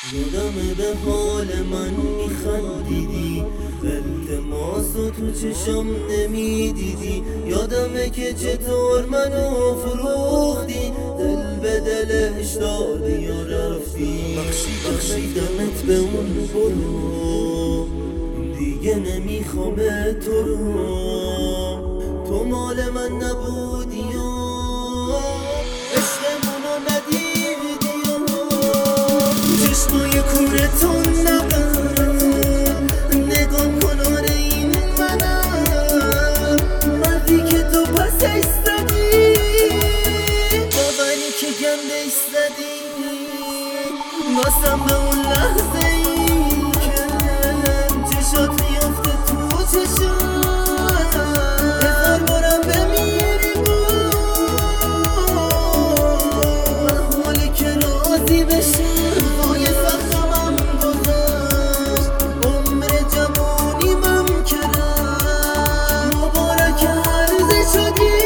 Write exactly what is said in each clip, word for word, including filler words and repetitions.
یادم به حال من میخندیدی، التماس و تو چشم نمیدیدی. یادمه که چطور منو فروختی، دل به دلش دادی و رفتی. بخشیدمت به اون برو، دیگه نمیخوام تو رو. تو مال من نبودی و عشقمونو ندیدی و چشمای کورتون نبود. نگام کن آره این منم، مردی که تو پسش زدی، باوری که گندش زدی. باسم به اون لحظه ای که چشات میافته تو چشم، هزار بارم بمیری با حالی که راضی بشی. روی سختمم گذاشت، عمر جوانیمم که رفت، مبارک عرض شدی.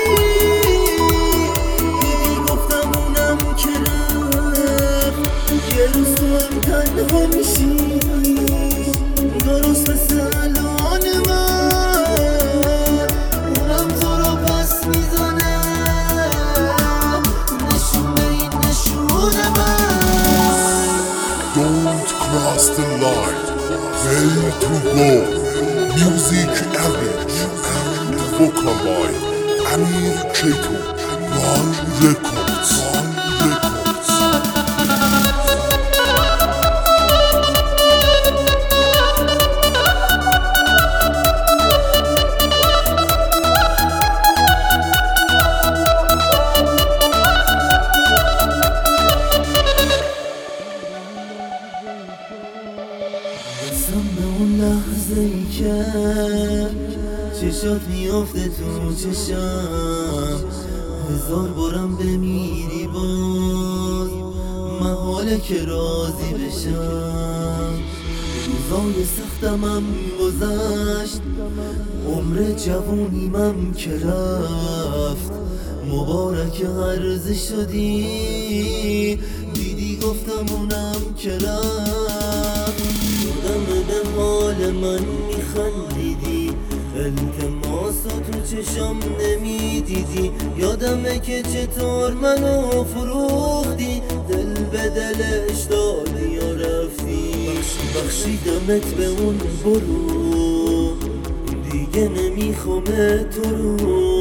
دیدی گفتم اونم که رفت، یه روز تو هم تنها میشی، درست مثل الان من. اونم تو رو پس میزنه، نشون به این نشونه من. Don't cross the line, way to go. Music Average and vocal by Amir Keito, Ron Records. Records. بسم به اون لحظه ای که چشات میافته تو چشم، هزار بارم بمیری باز، محاله که راضی بشم. روزای سختمم گذشت، عمر جوونیمم که رفت، مبارک عرض شدی. دیدی گفتم اونم که رفت. یادم به حال من میخندیدی، التماس و تو چشم نمیدیدی. یادمه که چطور منو فروختی، دل به دلش دادی و رفتی. بخشیدمت به اون برو، دیگه نمیخوام تو رو.